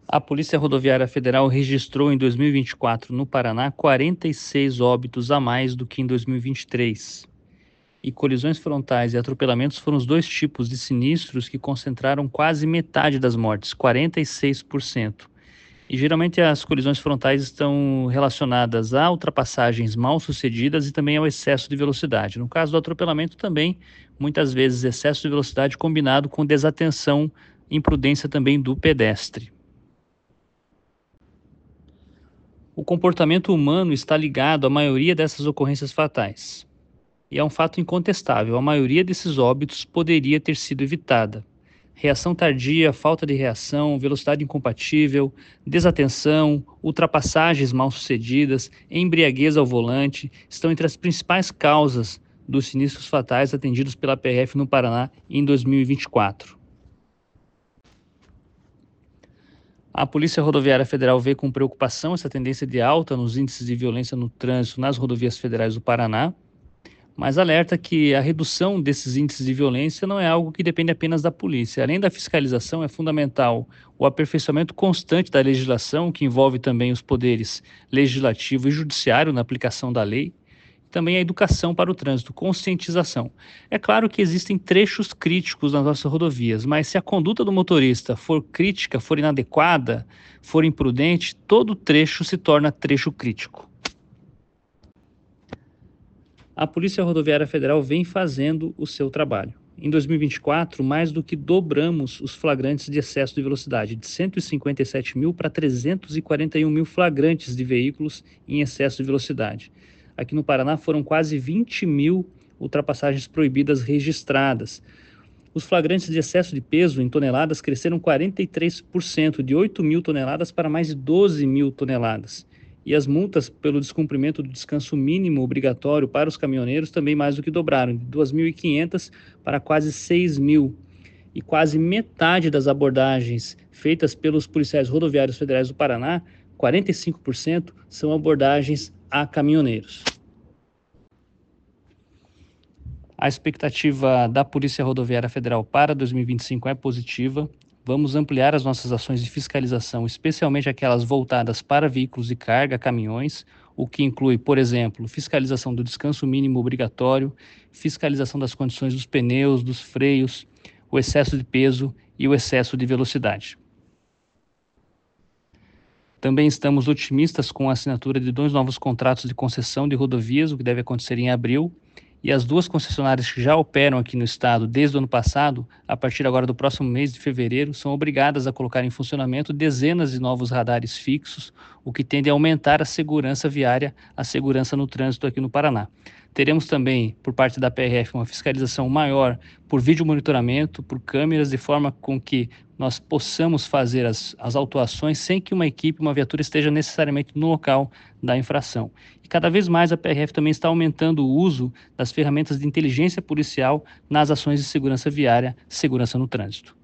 A Polícia Rodoviária Federal registrou em 2024, no Paraná, 46 óbitos a mais do que em 2023. E colisões frontais e atropelamentos foram os dois tipos de sinistros que concentraram quase metade das mortes, 46%. E geralmente as colisões frontais estão relacionadas a ultrapassagens mal sucedidas e também ao excesso de velocidade. No caso do atropelamento também, muitas vezes excesso de velocidade combinado com desatenção e imprudência também do pedestre. O comportamento humano está ligado à maioria dessas ocorrências fatais. E é um fato incontestável, a maioria desses óbitos poderia ter sido evitada. Reação tardia, falta de reação, velocidade incompatível, desatenção, ultrapassagens mal sucedidas, embriaguez ao volante estão entre as principais causas dos sinistros fatais atendidos pela PRF no Paraná em 2024. A Polícia Rodoviária Federal vê com preocupação essa tendência de alta nos índices de violência no trânsito nas rodovias federais do Paraná, mas alerta que a redução desses índices de violência não é algo que depende apenas da polícia. Além da fiscalização, é fundamental o aperfeiçoamento constante da legislação, que envolve também os poderes legislativo e judiciário na aplicação da lei, também a educação para o trânsito, conscientização. É claro que existem trechos críticos nas nossas rodovias, mas se a conduta do motorista for crítica, for inadequada, for imprudente, todo trecho se torna trecho crítico. A Polícia Rodoviária Federal vem fazendo o seu trabalho. Em 2024, mais do que dobramos os flagrantes de excesso de velocidade, de 157 mil para 341 mil flagrantes de veículos em excesso de velocidade. Aqui no Paraná foram quase 20 mil ultrapassagens proibidas registradas. Os flagrantes de excesso de peso em toneladas cresceram 43%, de 8 mil toneladas para mais de 12 mil toneladas. E as multas pelo descumprimento do descanso mínimo obrigatório para os caminhoneiros também mais do que dobraram, de 2.500 para quase 6.000. E quase metade das abordagens feitas pelos policiais rodoviários federais do Paraná, 45%, são abordagens a caminhoneiros. A expectativa da Polícia Rodoviária Federal para 2025 é positiva. Vamos ampliar as nossas ações de fiscalização, especialmente aquelas voltadas para veículos de carga, caminhões, o que inclui, por exemplo, fiscalização do descanso mínimo obrigatório, fiscalização das condições dos pneus, dos freios, o excesso de peso e o excesso de velocidade. Também estamos otimistas com a assinatura de 2 novos contratos de concessão de rodovias, o que deve acontecer em abril. E as 2 concessionárias que já operam aqui no estado desde o ano passado, a partir agora do próximo mês de fevereiro, são obrigadas a colocar em funcionamento dezenas de novos radares fixos, o que tende a aumentar a segurança viária, a segurança no trânsito aqui no Paraná. Teremos também, por parte da PRF, uma fiscalização maior por vídeo monitoramento, por câmeras, de forma com que nós possamos fazer as autuações sem que uma equipe, uma viatura esteja necessariamente no local da infração. E cada vez mais a PRF também está aumentando o uso das ferramentas de inteligência policial nas ações de segurança viária, segurança no trânsito.